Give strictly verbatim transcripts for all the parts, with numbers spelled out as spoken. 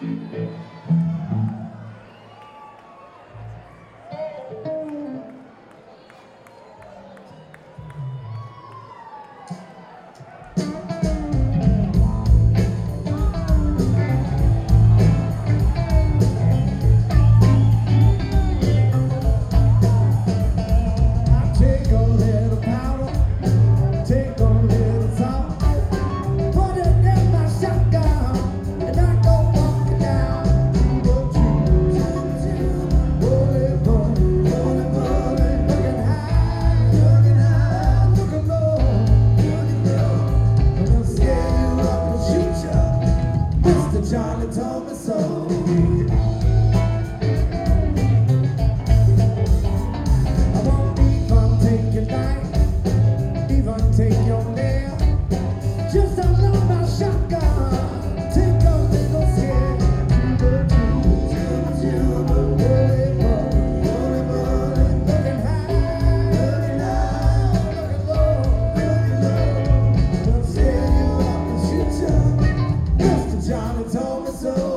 Charlie told me so. I won't even take your life, even take your name. Just unload my shotgun, take a little scare. Juba, juba, juba, bully, bully, bully, looking high, looking high, looking low, looking low. They'll scare you up and shoot you. Mister Johnny told me so.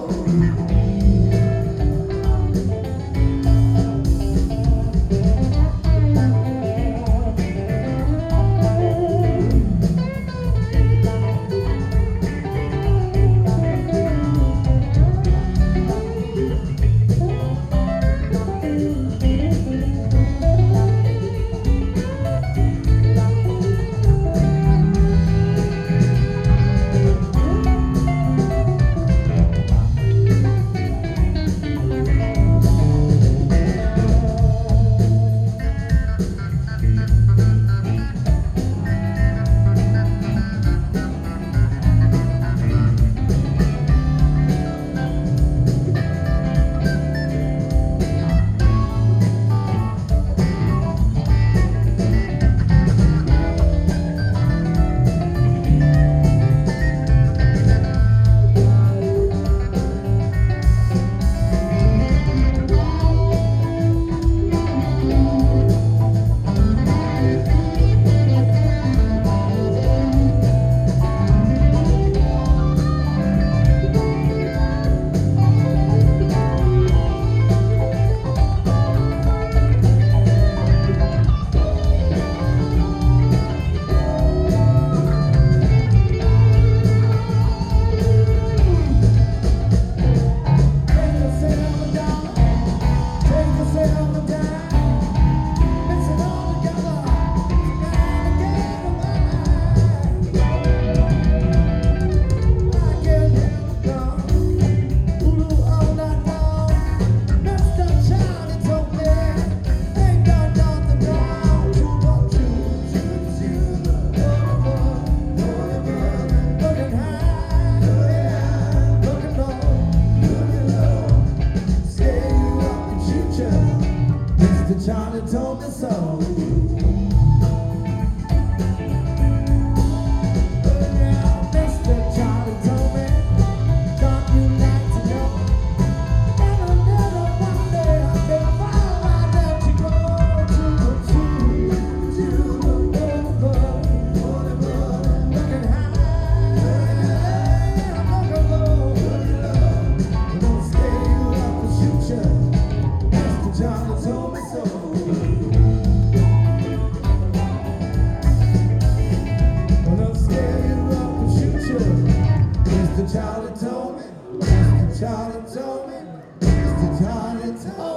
Charlie told me so. Charlie told me, Mister Charlie told me, Mister Charlie told me.